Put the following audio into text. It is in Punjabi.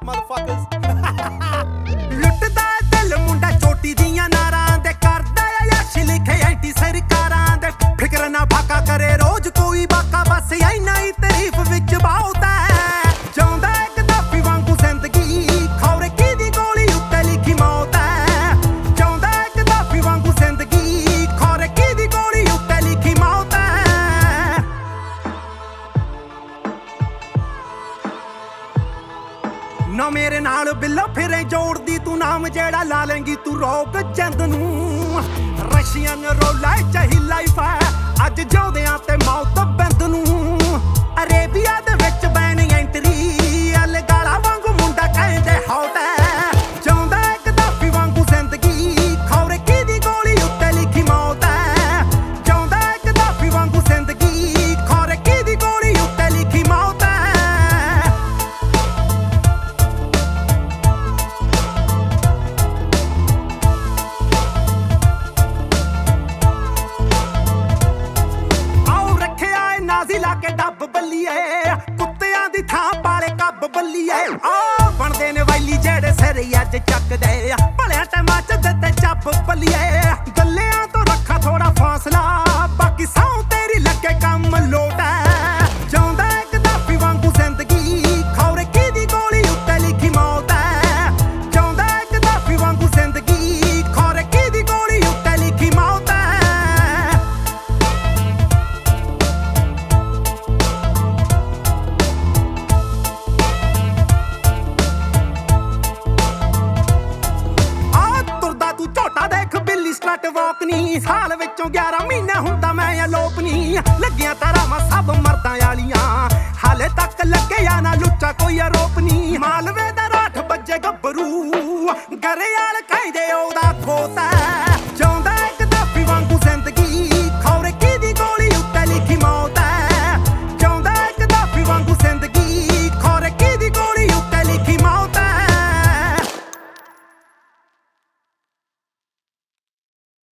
motherfuckers. ਲੁੱਟਦਾ ਦਿਲ ਮੁੰਡਾ ਚੋਟੀ ਦੀਆਂ ਨਾਰਾਂ ਦੇ ਕਰਦਾ ਆ ਯਸ਼ ਲਿਖੇ ਐਂਟੀ ਸਰਕਾਰਾਂ ਦੇ ਫਿਕਰ ਨਾ ਫਾਕਾ ਕਰੇ ਰੋਜ਼ ਕੋਈ ਬਾਕਾ ਬਸ ਇੰਨਾ ਹੀ ਤਾਰੀਫ ਵਿੱਚ ਬਹੁਤ ਹੈ ਚਾਹੁੰਦਾ ਇੱਕ ਦਾਫੀ ਵਾਂਗੂ ਜ਼ਿੰਦਗੀ ਖੌਰੇ ਕਿਹਦੀ ਗੋਲੀ ਉੱਤੇ ਲਿਖੀ ਮੌਤ ਹੈ ਚਾਹੁੰਦਾ ਇੱਕ ਦਾਫੀ ਵਾਂਗੂ ਜ਼ਿੰਦਗੀ ਖੌਰੇ ਕਿਹਦੀ ਗੋਲੀ ਉੱਤੇ ਲਿਖੀ ਮੌਤ ਹੈ ਨਾ ਮੇਰੇ ਨਾਲ ਬਿੱਲੋ ਫਿਰੇ ਜੋੜਦੀ ਤੂੰ ਨਾਮ ਜਿਹੜਾ ਲਾ ਲੈਂਗੀ ਤੂੰ ਰੋਕ ਚੰਦ ਨੂੰ ਰਸ਼ੀਅਨ ਰੋਲਾ ਚਾਹੀ ਲਾਈਫ ਹੈ ਅੱਜ ਜਿਉਂਦਿਆਂ ਤੇ ਮੌਤ ਬੰਦ ਨੂੰ ਅਰੇਬੀਆ ਦੇ ਵਿੱਚ ਬੈਨ ਐਂਟਰੀ ਅਲਗਾਲਾ ਵਾਂਗੂ ਮੁੰਡਾ ਕਹਿੰਦੇ ਹੌਟ ਹੈ ਚਾਹੁੰਦਾ ਇੱਕ ਦਾਫੀ ਵਾਂਗੂ ਜ਼ਿੰਦਗੀ ਖੌਰੇ ਕਿਹਦੀ ਗੋਲੀ ਉੱਤੇ ਲਿਖੀ ਮੌਤ ਹੈ ਚਾਹੁੰਦਾ ਇੱਕ ਦਾਫੀ ਵਾਂਗੂ ਜ਼ਿੰਦਗੀ ਖੌਰੇ ਕਿਹਦੀ ਗੋਲੀ ਉੱਤੇ ਲਿਖੀ ਮੌਤ ਹੈ ਨਾਜ਼ੀ ਲਾ ਕੇ ਡੱਬ ਬੱਲੀਏ ਕੁੱਤਿਆਂ ਦੀ ਥਾਂ ਪਾਲੇ ਕੱਬ ਬੱਲੀਏ ਆ ਬਣਦੇ ਨੇ ਵੈਲੀ ਜਿਹੜੇ ਸਿਰ ਅੱਜ ਚੱਕਦੇ ਭਲਿਆ ਟੈਮਾਂ ਚ ਦਿੱਤੇ ਚੱਬ ਬੱਲੀਏ ਗੱਲਿਆਂ ਤੋਂ ਰੱਖਾ ਥੋੜਾ ਫਾਸਲਾ ਬਾਕੀ ਸੌ ਤੇਰੀ ਲੱਗੇ ਕੰਮ ਲੋਟ ਹੈ ਚਾਹੁੰਦਾ ਇੱਕ ਦਾਫੀ ਵਾਂਗੂ ਜ਼ਿੰਦਗੀ ਖੌਰੇ ਕਿਹਦੀ ਗੋਲੀ ਉੱਤੇ ਲਿਖੀ ਮੌਤ ਹੈ ਚਾਹੁੰਦਾ ਇੱਕ ਦਾਫੀ ਵਾਂਗੂ ਜ਼ਿੰਦਗੀ ਖੌਰੇ ਕਿਹਦੀ ਗੋਲੀ ਉੱਤੇ ਲਿਖੀ ਮੌਤ ਹੈ ਸਟਰਟ ਵਾਕ ਨੀ ਸਾਲ ਵਿੱਚੋਂ 11 ਮਹੀਨੇ ਹੁੰਦਾ ਮੈਂ ਅਲੋਪ ਨੀ ਲੱਗੀਆਂ ਤਰਾਵਾਂ ਸਭ ਮਰਦਾਂ ਵਾਲੀਆਂ ਹਾਲੇ ਤੱਕ ਲੱਗਿਆ ਨਾ ਲੁੱਚਾ ਕੋਈ ਆਰੋਪ ਨੀ